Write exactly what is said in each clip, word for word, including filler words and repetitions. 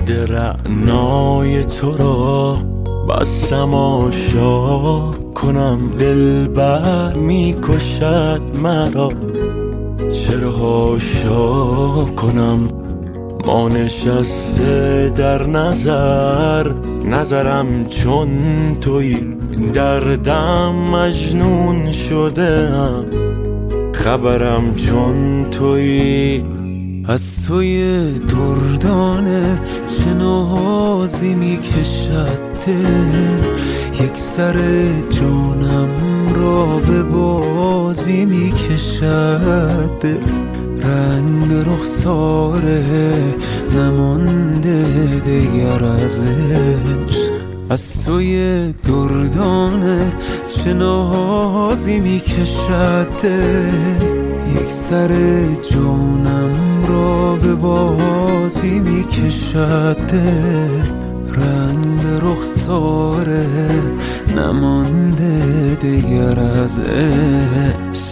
باد رعنای تو را بستم آشا کنم، دلبر می کشد مرا چرا حاشا کنم. ما نشسته در نظر نظرم چون توی، دردم مجنون شده ام خبرم چون توی. از توی دردانه چه نازی می کشد دل، یک سر جانم را به بازی می کشد دل. رنگ رخساره نمانده دیگر از عشق، از توی دردانه چه نازی می کشد دل، یک سر جانم را به بازی می کشد دل. رنگ رخساره نمانده دیگر از عشق.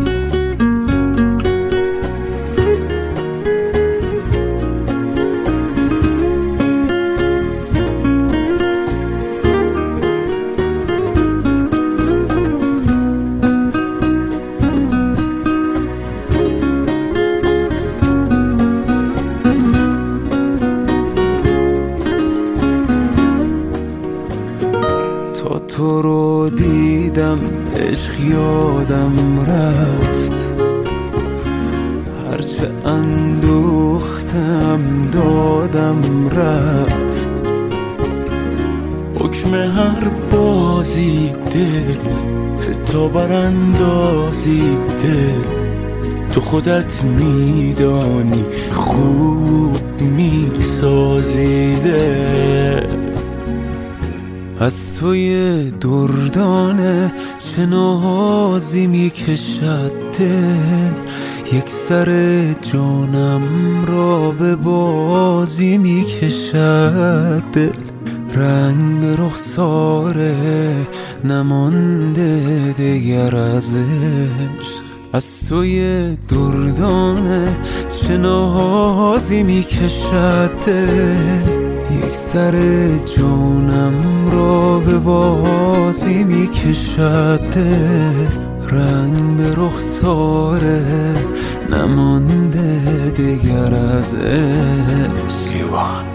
تا تو رو دیدم عشق یادم رفت، هرچه اندوختم دادم رفت. حکم هر بازی دل تا براندازی دل، تو خودت میدانی خوب میسازی دل. از توی دردانه چه نازی می کشد دل، یک سر جانم را به بازی می کشد دل. رنگ رخساره نمانده دیگر از عشق، از توی دردانه چه نازی می کشد دل، یک سر جانم را به بازی می کشد دل. رنگ به رخساره نمانده دیگر از عشق.